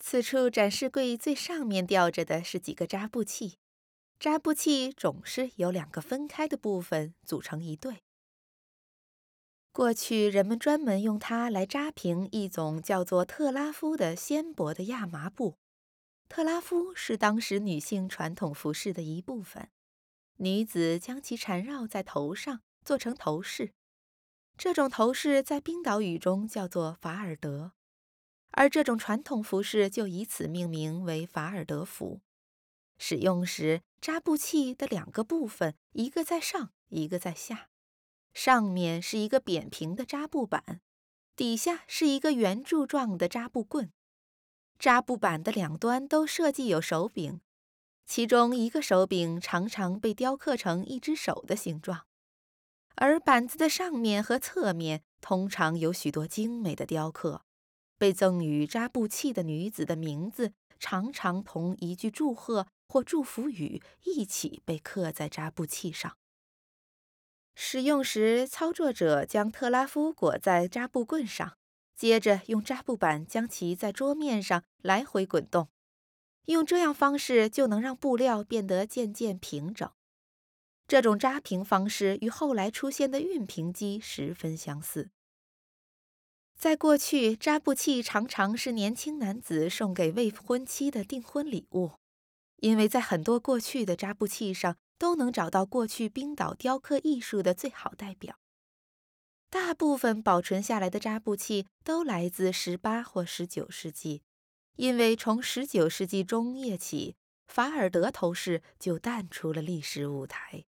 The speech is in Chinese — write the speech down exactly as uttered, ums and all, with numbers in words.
此处展示柜最上面吊着的是几个扎布器，扎布器总是由两个分开的部分组成一对。过去人们专门用它来扎平一种叫做特拉夫的纤薄的亚麻布。特拉夫是当时女性传统服饰的一部分，女子将其缠绕在头上，做成头饰。这种头饰在冰岛语中叫做法尔德，而这种传统服饰就以此命名为法尔德服。使用时，扎布器的两个部分，一个在上，一个在下。上面是一个扁平的扎布板，底下是一个圆柱状的扎布棍。扎布板的两端都设计有手柄，其中一个手柄常常被雕刻成一只手的形状，而板子的上面和侧面通常有许多精美的雕刻。被赠予扎布器的女子的名字常常同一句祝贺或祝福语一起被刻在扎布器上。使用时，操作者将特拉夫裹在扎布棍上，接着用扎布板将其在桌面上来回滚动，用这样方式就能让布料变得渐渐平整。这种扎平方式与后来出现的熨平机十分相似。在过去，扎布器常常是年轻男子送给未婚妻的订婚礼物，因为在很多过去的扎布器上都能找到过去冰岛雕刻艺术的最好代表。大部分保存下来的扎布器都来自十八或十九世纪，因为从十九世纪中叶起，法尔德头饰就淡出了历史舞台。